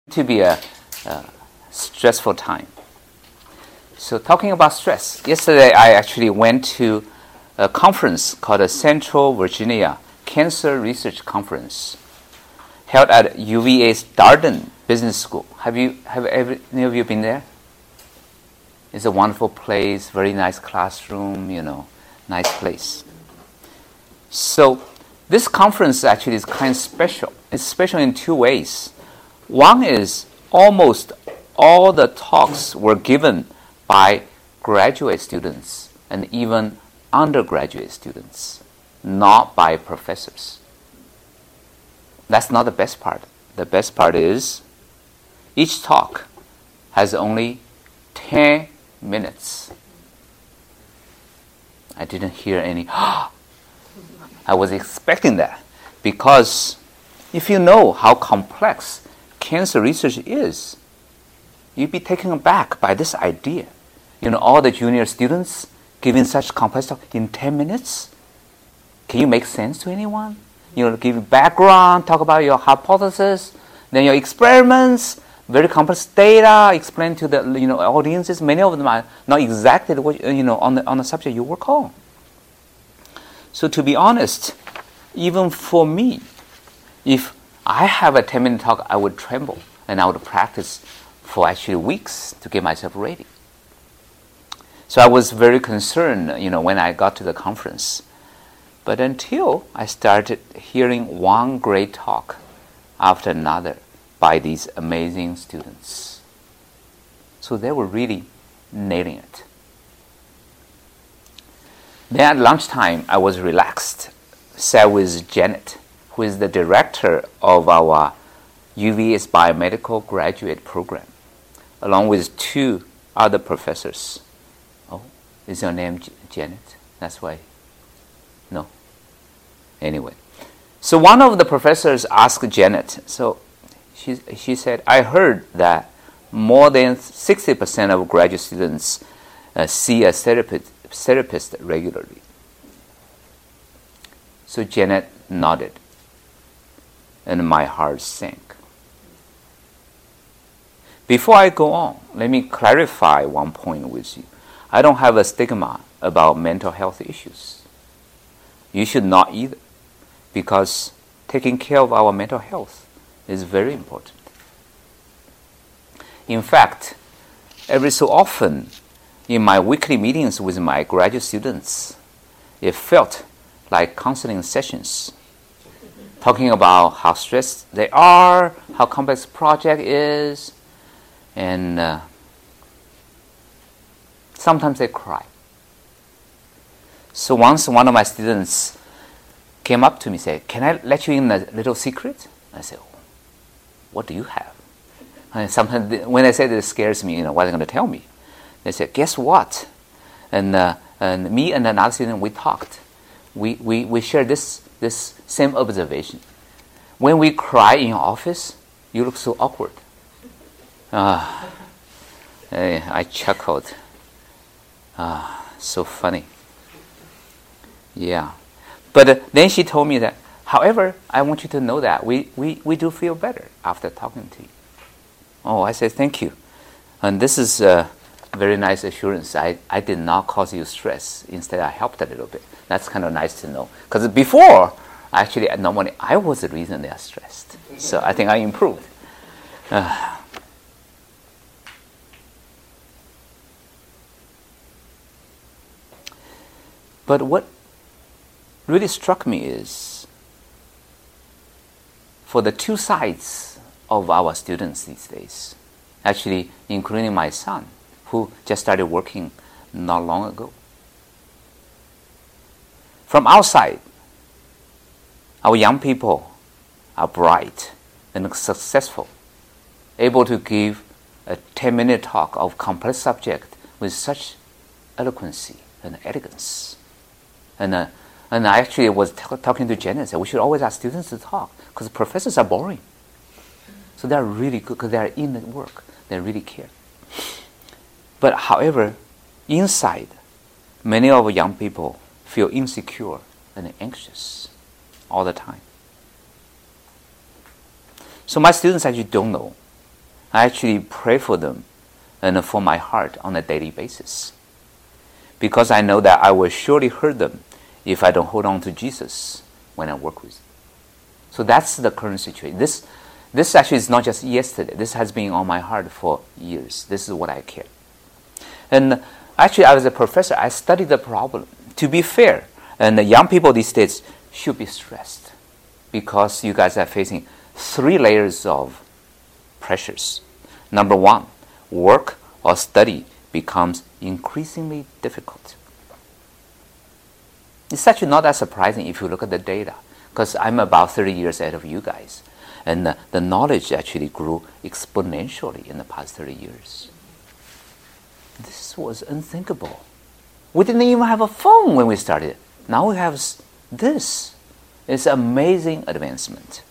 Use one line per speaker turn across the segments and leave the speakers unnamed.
to be a stressful time. So talking about stress, yesterday I actually went to a conference called the Central Virginia Cancer Research Conference held at UVA's Darden Business School. Have any of you been there? It's a wonderful place, very nice classroom, nice place. So this conference actually is kind of special. It's special in two ways. One is almost all the talks were given by graduate students and even undergraduate students, not by professors. That's not the best part. The best part is each talk has only 10 minutes. I didn't hear any, I was expecting that, because if you know how complex cancer research is, you'd be taken aback by this idea. All the junior students giving such complex talk in 10 minutes? Can you make sense to anyone? Give background, talk about your hypothesis, then your experiments, very complex data, explain to the audiences. Many of them are not exactly what, on the subject you work on. So to be honest, even for me, if I have a 10-minute talk, I would tremble and I would practice for actually weeks to get myself ready. So I was very concerned, when I got to the conference. But until I started hearing one great talk after another by these amazing students. So they were really nailing it. Then at lunchtime, I was relaxed, sat with Janet, who is the director of our UVA's biomedical graduate program, along with two other professors. Oh, is your name Janet? That's why. No. Anyway. So one of the professors asked Janet, so she said, I heard that more than 60% of graduate students see a therapist regularly. So Janet nodded, and my heart sank. Before I go on, let me clarify one point with you. I don't have a stigma about mental health issues. You should not either, because taking care of our mental health is very important. In fact, every so often in my weekly meetings with my graduate students, it felt like counseling sessions, talking about how stressed they are, how complex the project is, and sometimes they cry. So once one of my students came up to me and said, can I let you in a little secret? I said, oh, what do you have? And sometimes when I say that, it scares me, what are they going to tell me? They said, guess what? And me and another student, we talked. We shared this same observation. When we cry in your office, you look so awkward. I chuckled. So funny. Yeah. But then she told me that, however, I want you to know that we do feel better after talking to you. Oh, I said, thank you. And this is a very nice assurance. I did not cause you stress. Instead, I helped a little bit. That's kind of nice to know. Because before, actually, normally, I was the reason they are stressed. So I think I improved. But what really struck me is, for the two sides of our students these days, actually including my son, who just started working not long ago. From outside, our young people are bright and successful, able to give a 10-minute talk of complex subject with such eloquency and elegance. And I actually was talking to Janet and said, we should always ask students to talk, because professors are boring. So they're really good because they're in the work. They really care. But however, inside, many of our young people feel insecure and anxious all the time. So my students actually don't know I actually pray for them and for my heart on a daily basis, because I know that I will surely hurt them if I don't hold on to Jesus when I work with them. So that's the current situation. This actually is not just yesterday. This has been on my heart for years. This is what I care. And actually, as a professor, I studied the problem. To be fair, and the young people these days should be stressed, because you guys are facing 3 layers of pressures. Number 1, work or study becomes increasingly difficult. It's actually not that surprising if you look at the data, because I'm about 30 years ahead of you guys. And the knowledge actually grew exponentially in the past 30 years. This was unthinkable. We didn't even have a phone when we started. Now we have this. It's amazing advancement.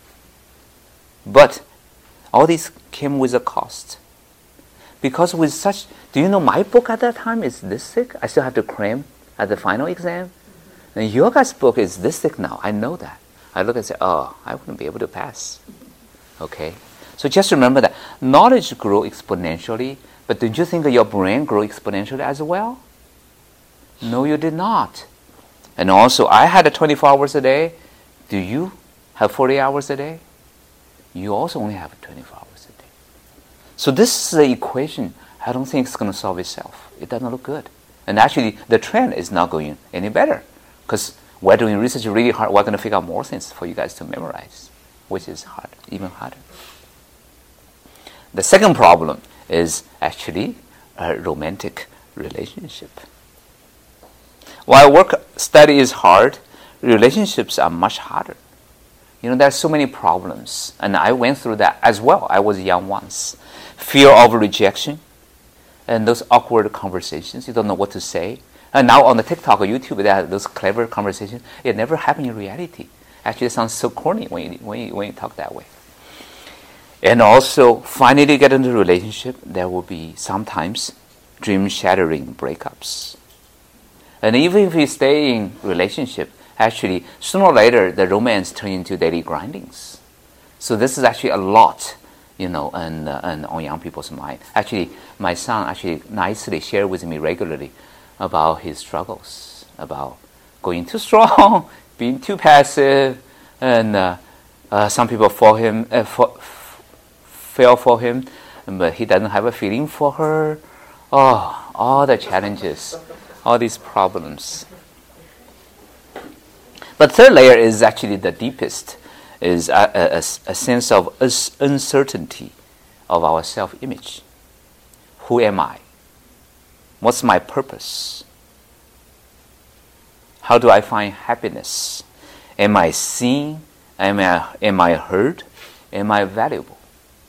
But all this came with a cost. Because with such, do you know my book at that time is this thick? I still have to cram at the final exam. And your guys' book is this thick now. I know that. I look and say, oh, I wouldn't be able to pass. Okay? So just remember that knowledge grew exponentially, but did you think that your brain grew exponentially as well? No, you did not. And also, I had 24 hours a day. Do you have 40 hours a day? You also only have 24 hours a day. So this is the equation. I don't think it's going to solve itself. It doesn't look good. And actually, the trend is not going any better, because we're doing research really hard. We're going to figure out more things for you guys to memorize, which is hard, even harder. The second problem is actually a romantic relationship. While work study is hard, relationships are much harder. You know, there are so many problems, and I went through that as well. I was young once. Fear of rejection, and those awkward conversations. You don't know what to say. And now on the TikTok or YouTube, there are those clever conversations. It never happened in reality. Actually, it sounds so corny when you talk that way. And also, finally get into a relationship, there will be sometimes dream-shattering breakups. And even if you stay in relationship, actually, sooner or later, the romance turns into daily grindings. So this is actually a lot, you know, and on young people's mind. Actually, my son actually nicely shared with me regularly about his struggles, about going too strong, being too passive, and some people fell for him, but he doesn't have a feeling for her. Oh, all the challenges, all these problems. But third layer is actually the deepest, is a sense of uncertainty of our self-image. Who am I? What's my purpose? How do I find happiness? Am I seen? Am I heard? Am I valuable?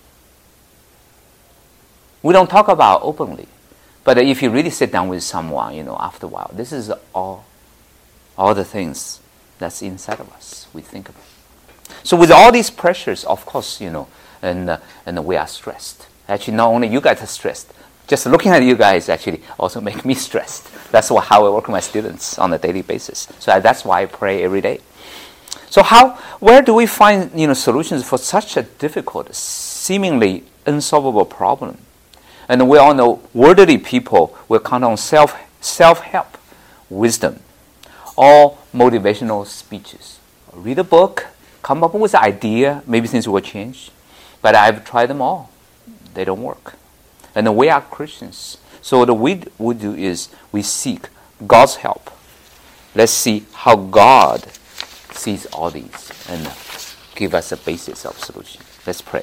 We don't talk about openly, but if you really sit down with someone, you know, after a while, this is all the things that's inside of us we think about. So with all these pressures, of course, you know, and we are stressed. Actually, not only you guys are stressed. Just looking at you guys actually also make me stressed. That's how I work with my students on a daily basis. So that's why I pray every day. So where do we find, you know, solutions for such a difficult, seemingly unsolvable problem? And we all know worldly people will count on self-help, wisdom, or motivational speeches. Read a book, come up with an idea, maybe things will change. But I've tried them all. They don't work. And we are Christians. So what we do is we seek God's help. Let's see how God sees all these and give us a basis of solution. Let's pray.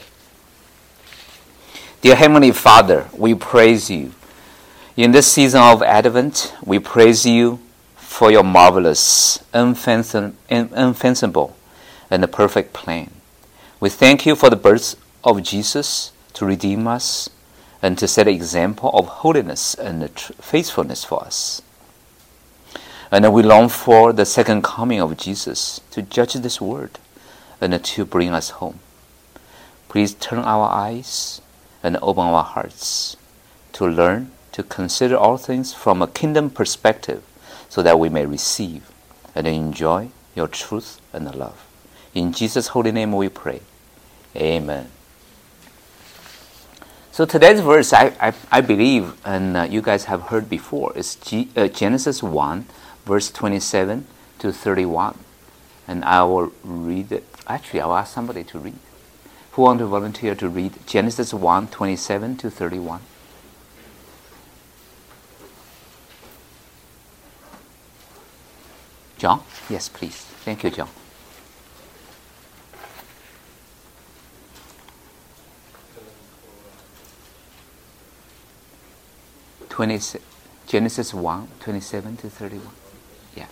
Dear Heavenly Father, we praise you. In this season of Advent, we praise you for your marvelous, unfathomable, and the perfect plan. We thank you for the birth of Jesus to redeem us and to set an example of holiness and faithfulness for us. And we long for the second coming of Jesus to judge this world and to bring us home. Please turn our eyes and open our hearts to learn to consider all things from a kingdom perspective so that we may receive and enjoy your truth and love. In Jesus' holy name we pray. Amen. So today's verse, I believe, and you guys have heard before, is Genesis 1, verse 27 to 31. And I will read it. Actually, I'll ask somebody to read. Who want to volunteer to read Genesis 1, 27 to 31? John? Yes, please. Thank you, John. Genesis 1, 27 to 31. Yeah.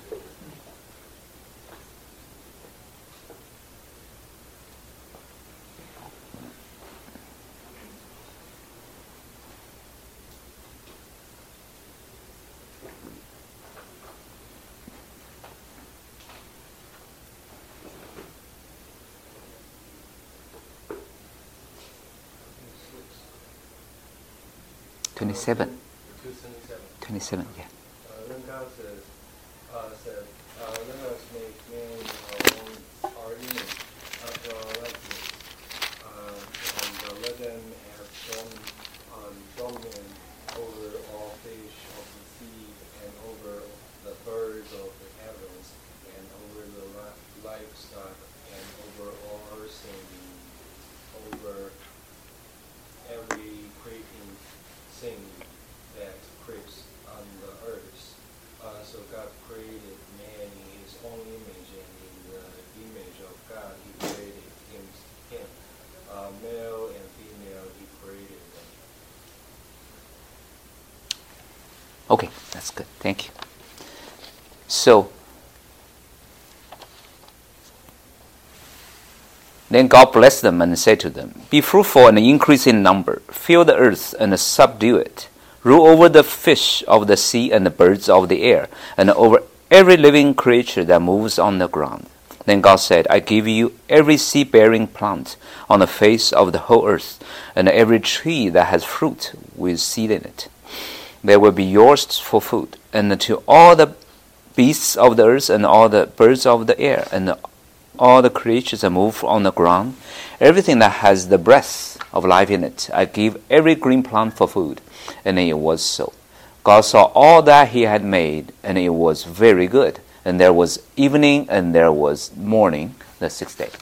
Twenty-seven. 27, yeah.
Then God said, let us make man in our own image, after our likeness, and let them have dominion over all fish of the sea, and over the birds of the heavens, and over the livestock, and over all earth, and over every creeping thing that creeps on the earth. So God created man in his own image, and in the image of God he created him. Male and female he created them.
Okay, that's good. Thank you. So, then God blessed them and said to them, "Be fruitful and increase in number, fill the earth and subdue it. Rule over the fish of the sea and the birds of the air, and over every living creature that moves on the ground." Then God said, "I give you every seed-bearing plant on the face of the whole earth, and every tree that has fruit with seed in it. They will be yours for food, and to all the beasts of the earth, and all the birds of the air, and all the creatures that move on the ground, everything that has the breath of life in it, I give every green plant for food." And it was so. God saw all that he had made, and it was very good. And there was evening, and there was morning, the sixth day.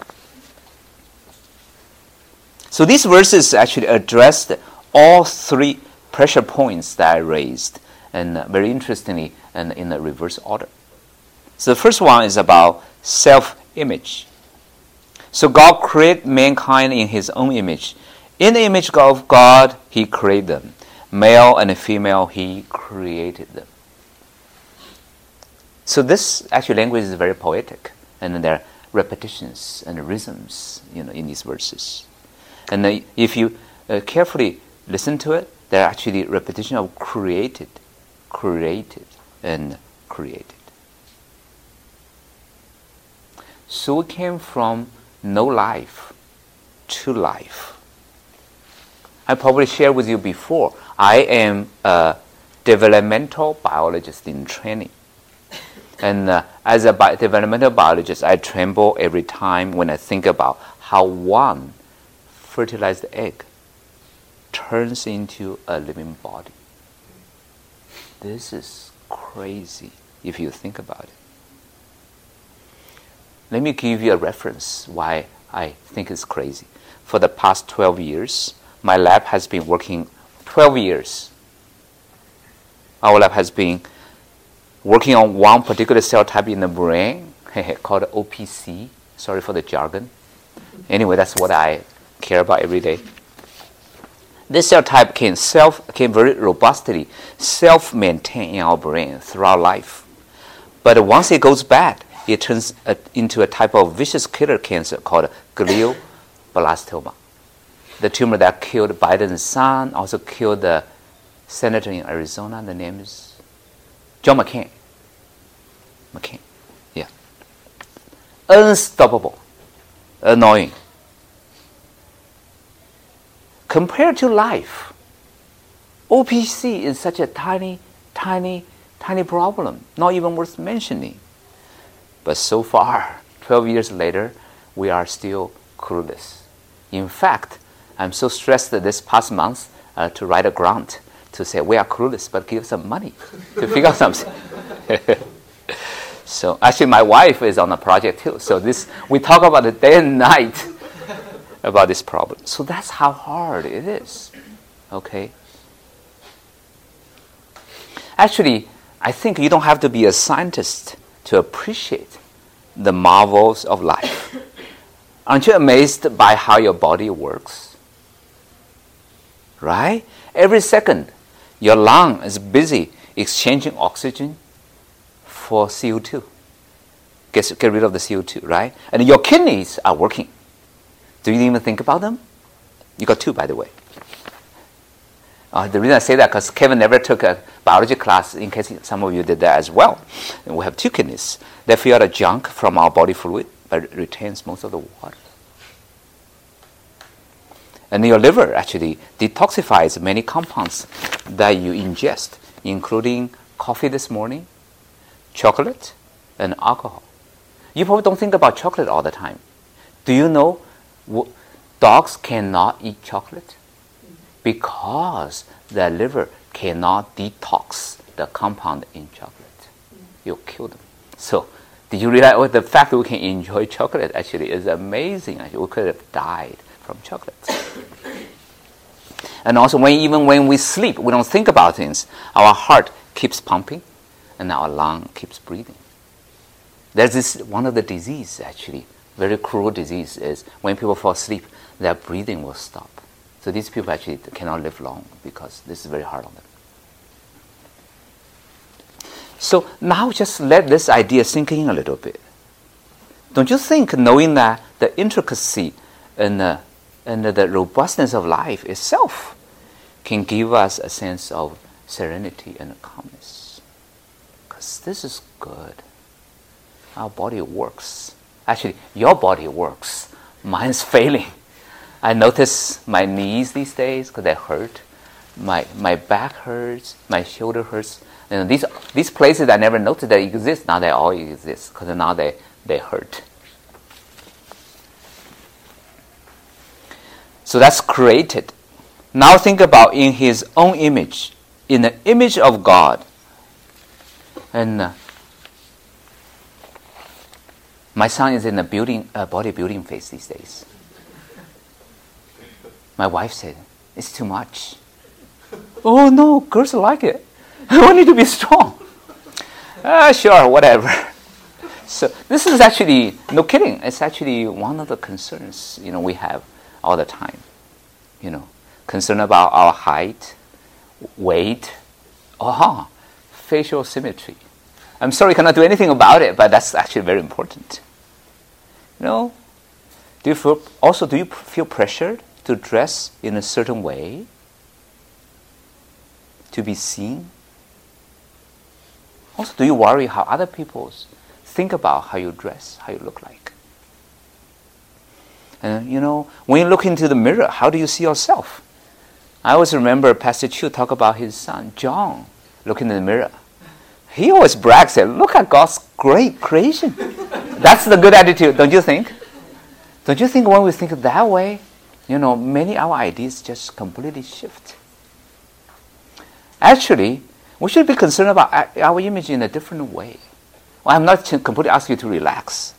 So these verses actually addressed all three pressure points that I raised, and very interestingly, and in the reverse order. So the first one is about self-image. So God created mankind in his own image. In the image of God, he created them. Male and female, he created them. So this actually language is very poetic, and there are repetitions and rhythms, in these verses. And if you carefully listen to it, there are actually repetition of created, and created. So we came from no life to life. I probably shared with you before, I am a developmental biologist in training. And as a developmental biologist, I tremble every time when I think about how one fertilized egg turns into a living body. This is crazy if you think about it. Let me give you a reference why I think it's crazy. For the past 12 years, my lab has been working 12 years. Our lab has been working on one particular cell type in the brain called OPC. Sorry for the jargon. Anyway, that's what I care about every day. This cell type can very robustly self-maintain in our brain throughout life. But once it goes bad, it turns into a type of vicious killer cancer called glioblastoma. The tumor that killed Biden's son, also killed the senator in Arizona. The name is John McCain. Yeah. Unstoppable. Annoying. Compared to life, OPC is such a tiny problem, not even worth mentioning. But so far, 12 years later, we are still clueless. In fact, I'm so stressed that this past month to write a grant to say we are clueless, but give some money to figure out something. So actually, my wife is on the project too. So we talk about it day and night about this problem. So that's how hard it is. Okay. Actually, I think you don't have to be a scientist to appreciate the marvels of life. Aren't you amazed by how your body works? Right? Every second, your lung is busy exchanging oxygen for CO2. Get rid of the CO2, right? And your kidneys are working. Do you even think about them? You got two, by the way. The reason I say that because Kevin never took a biology class, in case some of you did that as well. And we have two kidneys. They filter the junk from our body fluid, but it retains most of the water. And your liver actually detoxifies many compounds that you ingest, including coffee this morning, chocolate, and alcohol. You probably don't think about chocolate all the time. Do you know dogs cannot eat chocolate? Because their liver cannot detox the compound in chocolate. You'll kill them. So, did you realize the fact that we can enjoy chocolate actually is amazing? Actually, we could have died from chocolate. And also, even when we sleep, we don't think about things. Our heart keeps pumping, and our lung keeps breathing. There's one of the disease actually, very cruel disease, is when people fall asleep, their breathing will stop. So these people actually cannot live long because this is very hard on them. So now just let this idea sink in a little bit. Don't you think knowing that the intricacy and the robustness of life itself can give us a sense of serenity and calmness? Because this is good. Our body works. Actually, your body works. Mine's failing. I notice my knees these days because they hurt. My back hurts. My shoulder hurts. And these places I never noticed they exist. Now they all exist because now they hurt. So that's created. Now think about in His own image, in the image of God. And my son is in the bodybuilding phase these days. My wife said, it's too much. Oh no, girls like it. I want you to be strong. Sure, whatever. So this is actually, no kidding, it's actually one of the concerns we have all the time. Concern about our height, weight, facial symmetry. I'm sorry, I cannot do anything about it, but that's actually very important. Do you feel pressured to dress in a certain way? To be seen? Also, do you worry how other people think about how you dress, how you look like? And when you look into the mirror, how do you see yourself? I always remember Pastor Chu talk about his son, John, looking in the mirror. He always brags, said, look at God's great creation. That's the good attitude, don't you think? Don't you think when we think that way, many of our ideas just completely shift? Actually, we should be concerned about our image in a different way. Well, I'm not completely asking you to relax.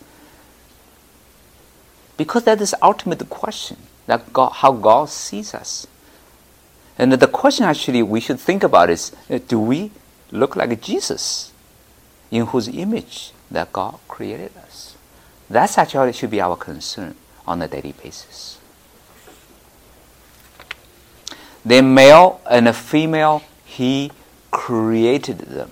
Because that is the ultimate question, how God sees us. And the question actually we should think about is, do we look like Jesus, in whose image that God created us? That's actually should be our concern on a daily basis. The male and the female, He created them.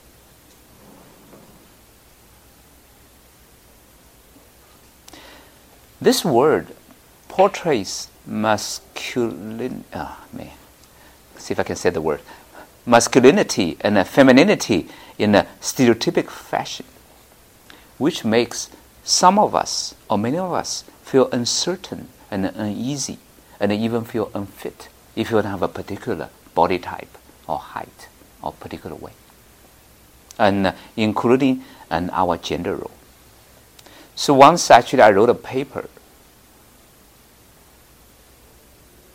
This word portrays masculinity. See if I can say the word. Masculinity and femininity in a stereotypic fashion, which makes some of us, or many of us, feel uncertain and uneasy, and even feel unfit if you don't have a particular body type or height or particular way, and including our gender role. So once actually I wrote a paper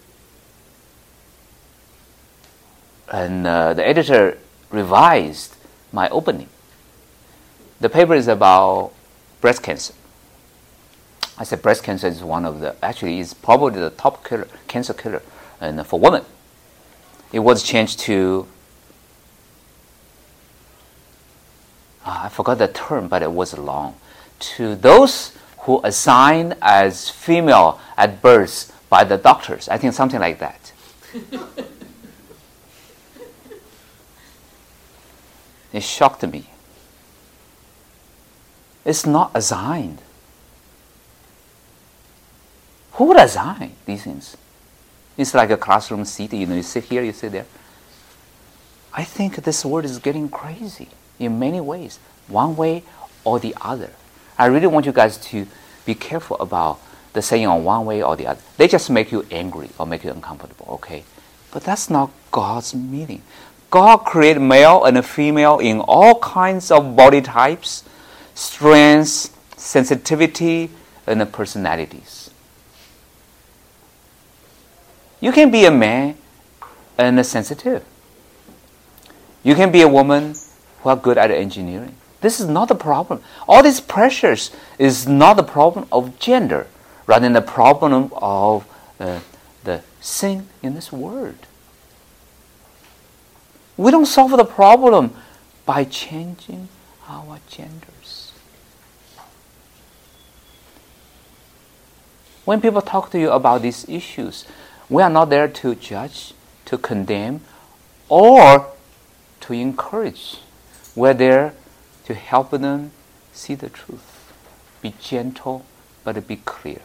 and the editor revised my opening. The paper is about breast cancer. I said breast cancer is one of the, actually is probably the top cancer killer and for women. It was changed to, I forgot the term, but it was long. To those who assigned as female at birth by the doctors. I think something like that. It shocked me. It's not assigned. Who would assign these things? It's like a classroom seat. You sit here, you sit there. I think this world is getting crazy in many ways, one way or the other. I really want you guys to be careful about the saying on one way or the other. They just make you angry or make you uncomfortable, okay? But that's not God's meaning. God created male and female in all kinds of body types, strengths, sensitivity, and personalities. You can be a man and sensitive. You can be a woman who are good at engineering. This is not the problem. All these pressures is not the problem of gender, rather than the problem of the sin in this world. We don't solve the problem by changing our genders. When people talk to you about these issues, we are not there to judge, to condemn, or to encourage. We're there to help them see the truth. Be gentle, but be clear.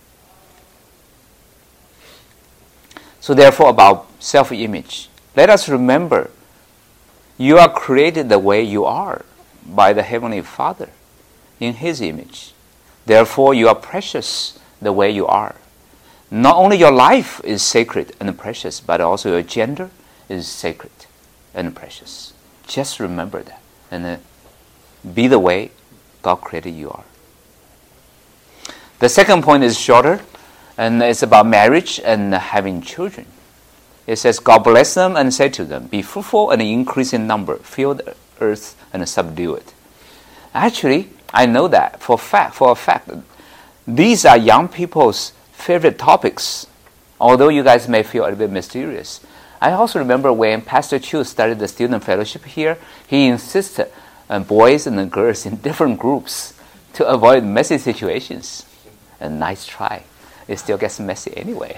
So therefore, about self-image, let us remember you are created the way you are by the Heavenly Father in His image. Therefore, you are precious the way you are. Not only your life is sacred and precious, but also your gender is sacred and precious. Just remember that and be the way God created you are. The second point is shorter, and it's about marriage and having children. It says, God bless them and say to them, be fruitful and increase in number, fill the earth and subdue it. Actually, I know that for a fact. These are young people's favorite topics, although you guys may feel a little bit mysterious. I also remember when Pastor Chu started the student fellowship here, he insisted on boys and girls in different groups to avoid messy situations. A nice try. It still gets messy anyway.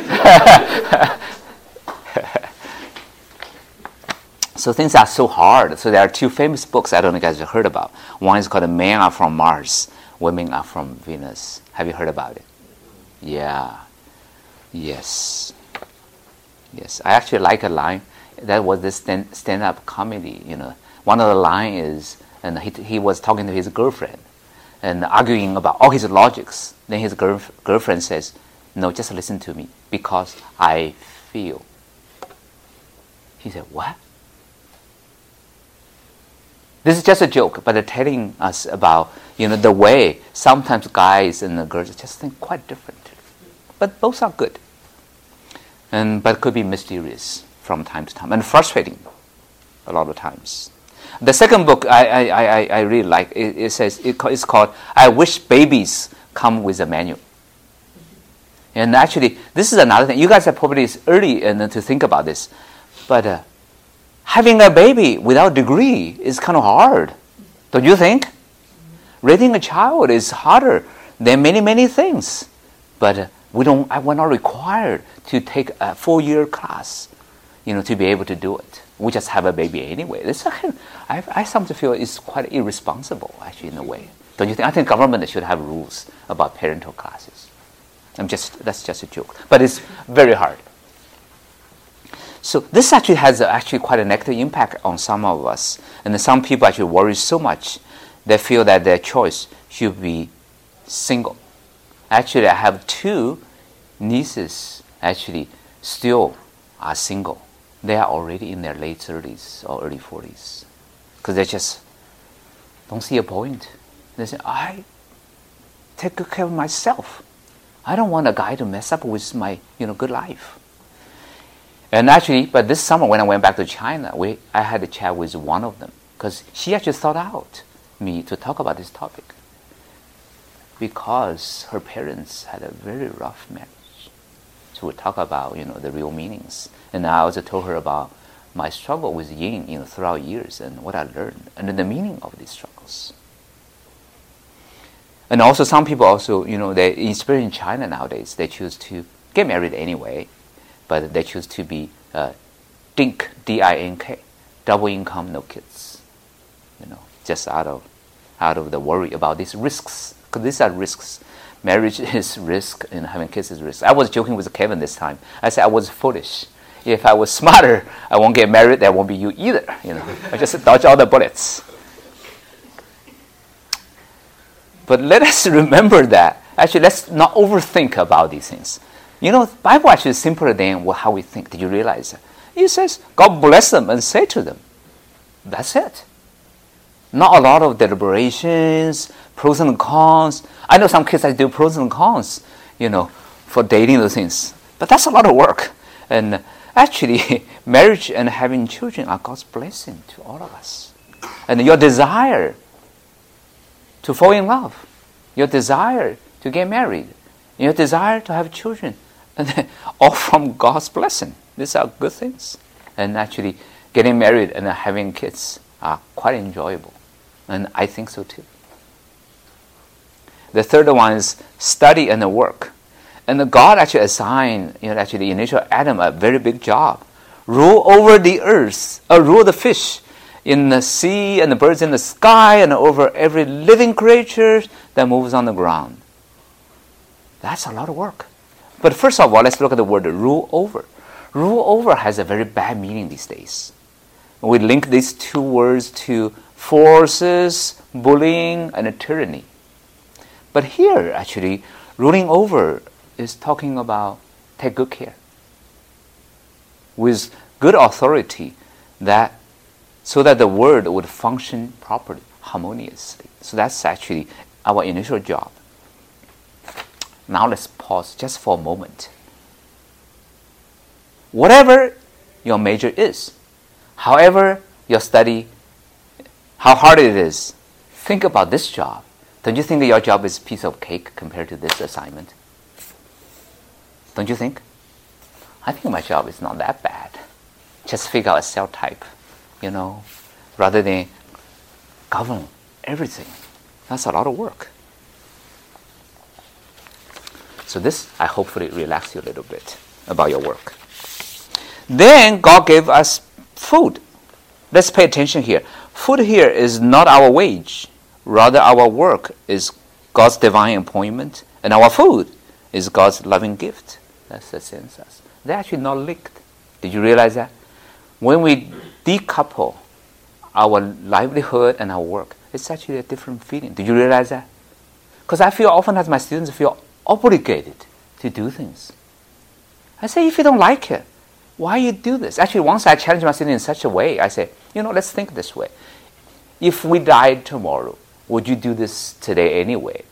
So things are so hard. So there are two famous books I don't know if you guys have heard about. One is called Men Are From Mars, Women Are From Venus. Have you heard about it? Yeah. Yes. Yes. I actually like a line. That was this stand-up comedy, One of the lines is, and he was talking to his girlfriend and arguing about all his logics. Then his girlfriend says, no, just listen to me, because I feel. He said, what? This is just a joke, but they're telling us about, the way sometimes guys and the girls just think quite different. But both are good. But could be mysterious from time to time and frustrating a lot of times. The second book I really like, it says, it's called I Wish Babies Come with a Manual. And actually, this is another thing. You guys are probably early to think about this. But having a baby without degree is kind of hard. Don't you think? Raising a child is harder than many, many things. But we're not required to take a 4-year class, to be able to do it. We just have a baby anyway. I sometimes feel it's quite irresponsible, actually, in a way. Don't you think? I think government should have rules about parental classes. That's just a joke. But it's very hard. So this actually has quite a negative impact on some of us. And some people actually worry so much, they feel that their choice should be single. Actually, I have 2 nieces actually still are single. They are already in their late 30s or early 40s. Because they just don't see a point. They say, I take good care of myself. I don't want a guy to mess up with my good life. And actually, but this summer when I went back to China, I had a chat with one of them because she actually sought out me to talk about this topic because her parents had a very rough marriage. So we talk about, the real meanings. And I also told her about my struggle with yin, throughout years and what I learned and the meaning of these struggles. And also some people also, they, especially in China nowadays, they choose to get married anyway, but they choose to be DINK, D-I-N-K, double income, no kids. Just out of the worry about these risks, because these are risks. Marriage is risk, and having kids is risk. I was joking with Kevin this time. I said I was foolish. If I was smarter, I won't get married. That won't be you either. I just dodge all the bullets. But let us remember that. Actually, let's not overthink about these things. The Bible actually is simpler than how we think. Did you realize that? It says, God bless them and say to them. That's it. Not a lot of deliberations, pros and cons. I know some kids that do pros and cons, for dating those things. But that's a lot of work. And actually, marriage and having children are God's blessing to all of us. And your desire to fall in love, your desire to get married, your desire to have children, and all from God's blessing. These are good things. And actually, getting married and having kids are quite enjoyable. And I think so too. The third one is study and work. And God actually assigned, the initial Adam a very big job. Rule over the earth, rule the fish in the sea and the birds in the sky and over every living creature that moves on the ground. That's a lot of work. But first of all, let's look at the word rule over. Rule over has a very bad meaning these days. We link these two words to forces, bullying, and tyranny. But here, actually, ruling over is talking about take good care with good authority so that the world would function properly, harmoniously. So that's actually our initial job. Now let's pause just for a moment. Whatever your major is, however your study, how hard it is, think about this job. Don't you think that your job is a piece of cake compared to this assignment? Don't you think? I think my job is not that bad. Just figure out a cell type, rather than govern everything. That's a lot of work. So this, I hopefully relax you a little bit about your work. Then God gave us food. Let's pay attention here. Food here is not our wage. Rather, our work is God's divine appointment, and our food is God's loving gift. That's the sense. They're actually not linked. Did you realize that? When we decouple our livelihood and our work, it's actually a different feeling. Did you realize that? Because I feel often as my students feel obligated to do things. I say, if you don't like it, why you do this? Actually, once I challenge my students in such a way, I say, let's think this way. If we died tomorrow, would you do this today anyway?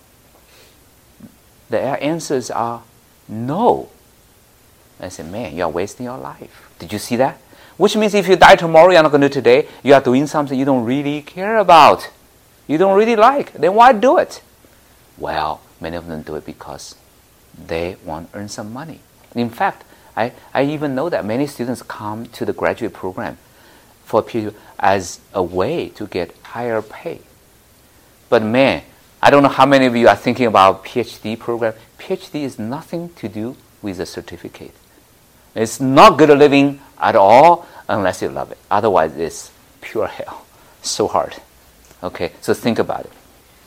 The answers are no. I say, man, you are wasting your life. Did you see that? Which means if you die tomorrow, you're not going to do it today, you are doing something you don't really care about. You don't really like. Then why do it? Well, many of them do it because they want to earn some money. In fact, I even know that many students come to the graduate program for PhD as a way to get higher pay. But man, I don't know how many of you are thinking about PhD program. PhD is nothing to do with a certificate. It's not good living at all unless you love it. Otherwise, it's pure hell. So hard. Okay, so think about it.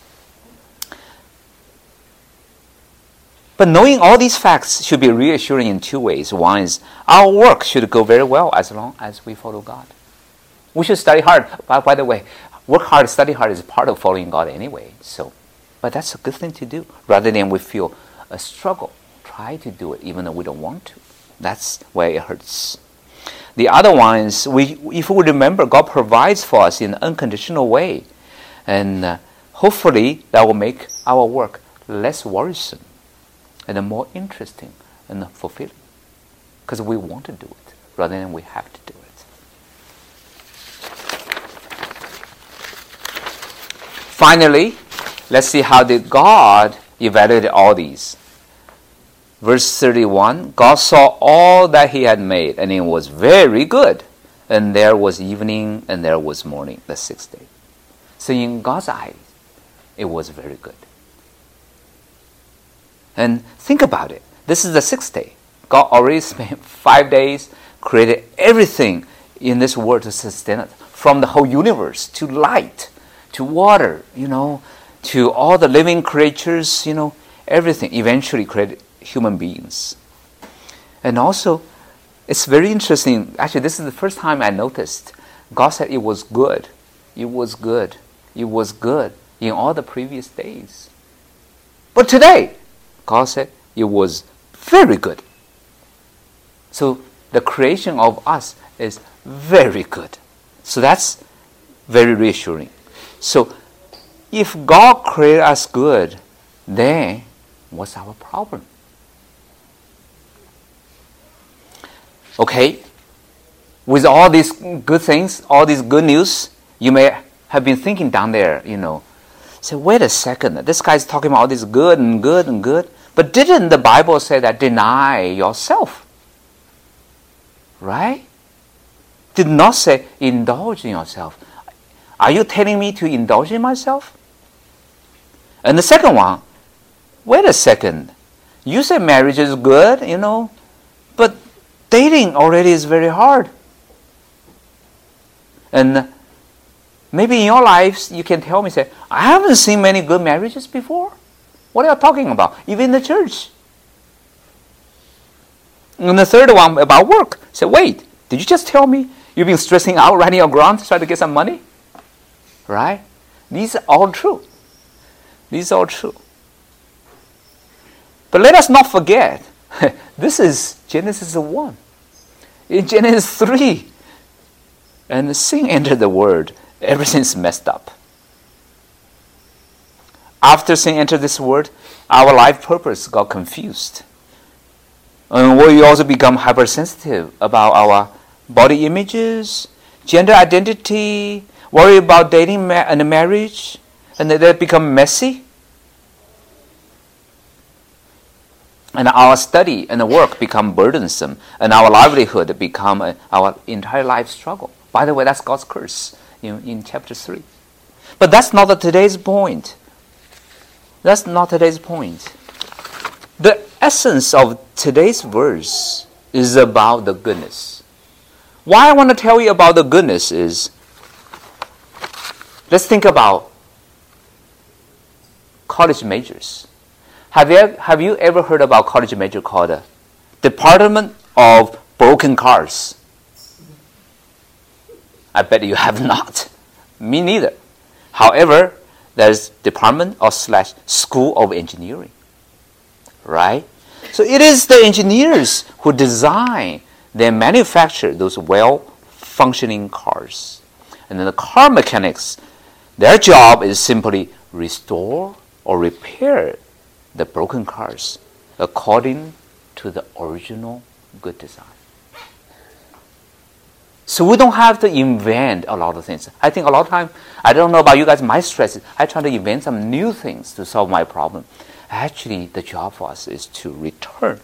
But knowing all these facts should be reassuring in two ways. One is our work should go very well as long as we follow God. We should study hard. By the way, work hard, study hard is part of following God anyway. But that's a good thing to do. Rather than we feel a struggle, try to do it even though we don't want to. That's where it hurts. The other one is, if we remember, God provides for us in an unconditional way. And hopefully that will make our work less worrisome and more interesting and fulfilling. because we want to do it rather than we have to do it. Finally, let's see how did God evaluate all these. Verse 31, God saw all that he had made, and it was very good. And there was evening, and there was morning, the sixth day. So in God's eyes, it was very good. And think about it. This is the sixth day. God already spent 5 days, created everything in this world to sustain it. From the whole universe, to light, to water, to all the living creatures, everything. Eventually created human beings. And also, it's very interesting. Actually, this is the first time I noticed. God said it was good. It was good. It was good in all the previous days. But today, God said it was very good. So the creation of us is very good. So that's very reassuring. So if God created us good, then what's our problem? Okay, with all these good things, all these good news, you may have been thinking down there, say, wait a second, this guy's talking about all this good and good and good, but didn't the Bible say that deny yourself? Right? Did not say indulge in yourself. Are you telling me to indulge in myself? And the second one, wait a second, you say marriage is good, but dating already is very hard. And maybe in your lives, you can tell me, say, I haven't seen many good marriages before. What are you talking about? Even in the church. And the third one about work. Say, wait, did you just tell me you've been stressing out, running around to try to get some money? Right? These are all true. These are all true. But let us not forget, this is Genesis 1. In Genesis 3, and sin entered the world, everything's messed up. After sin entered this world, our life purpose got confused. And we also become hypersensitive about our body images, gender identity, worry about dating and marriage, and they become messy. And our study and work become burdensome, and our livelihood become our entire life struggle. By the way, that's God's curse in chapter 3. But that's not today's point. That's not today's point. The essence of today's verse is about the goodness. Why I want to tell you about the goodness is, let's think about college majors. Have you ever heard about college major called Department of Broken Cars? I bet you have not. Me neither. However, there's Department / School of Engineering. Right? So it is the engineers who design and manufacture those well-functioning cars. And then the car mechanics, their job is simply restore or repair the broken cars according to the original good design. So we don't have to invent a lot of things. I think a lot of time, I don't know about you guys, my stress is I try to invent some new things to solve my problem. Actually, the job for us is to return.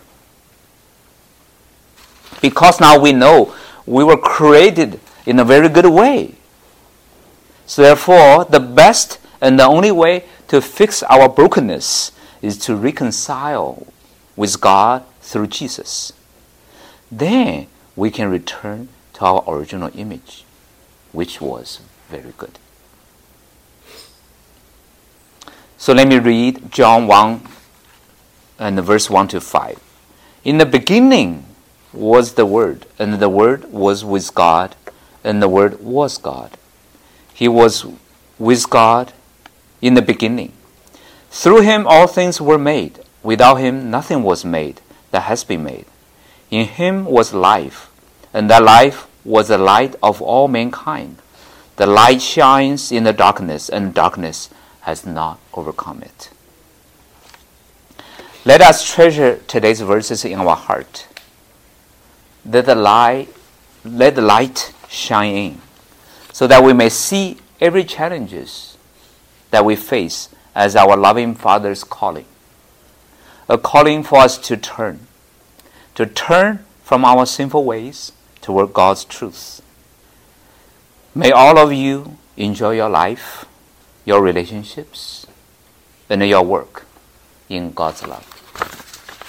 Because now we know we were created in a very good way. So therefore, the best and the only way to fix our brokenness is to reconcile with God through Jesus. Then we can return to our original image, which was very good. So let me read John 1 and verse 1 to 5. In the beginning was the Word, and the Word was with God, and the Word was God. He was with God in the beginning. Through him all things were made. Without him nothing was made that has been made. In him was life, and that life was the light of all mankind. The light shines in the darkness, and darkness has not overcome it. Let us treasure today's verses in our heart. let the light shine in, so that we may see every challenges that we face as our loving Father's calling. A calling for us to turn from our sinful ways toward God's truth. May all of you enjoy your life, your relationships, and your work in God's love.